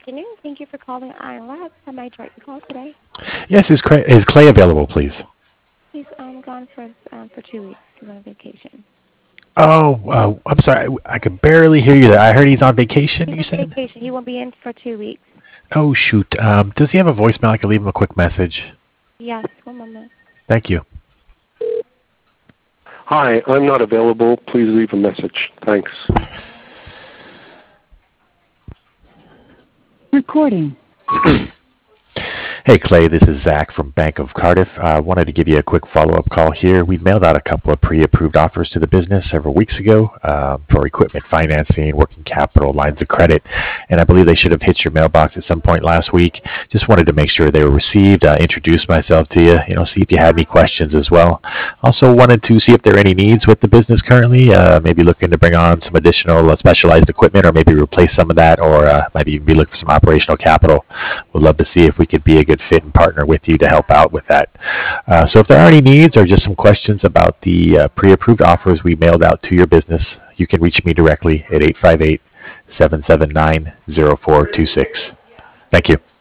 afternoon. Thank you for calling Iron Labs. How may I direct your call today? Yes, is Clay available, please? He's gone for 2 weeks. He's on vacation. Oh, I'm sorry. I could barely hear you there. I heard he's on vacation, He's you on said? vacation. He won't be in for 2 weeks. Oh, shoot. Does he have a voicemail? I could leave him a quick message. Yes, one moment. Thank you. Hi, I'm not available. Please leave a message. Thanks. Recording. Hey, Clay, this is Zach from Bank of Cardiff. I wanted to give you a quick follow-up call here. We mailed out a couple of pre-approved offers to the business several weeks ago for equipment financing, working capital, lines of credit, and I believe they should have hit your mailbox at some point last week. Just wanted to make sure they were received, introduce myself to you, see if you had any questions as well. Also wanted to see if there are any needs with the business currently, maybe looking to bring on some additional specialized equipment or maybe replace some of that, or maybe even be looking for some operational capital. Would love to see if we could be a good fit and partner with you to help out with that. So if there are any needs or just some questions about the pre-approved offers we mailed out to your business, you can reach me directly at 858-779-0426. Thank you.